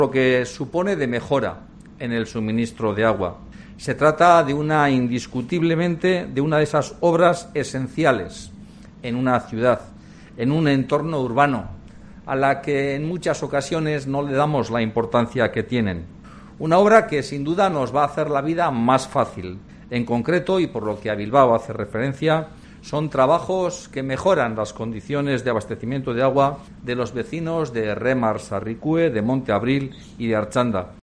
lo que supone de mejora en el suministro de agua. Se trata de indiscutiblemente de una de esas obras esenciales en una ciudad, en un entorno urbano, a la que en muchas ocasiones no le damos la importancia que tienen. Una obra que sin duda nos va a hacer la vida más fácil. En concreto, y por lo que a Bilbao hace referencia, son trabajos que mejoran las condiciones de abastecimiento de agua de los vecinos de Remar Sarrikue, de Monte Abril y de Artxanda.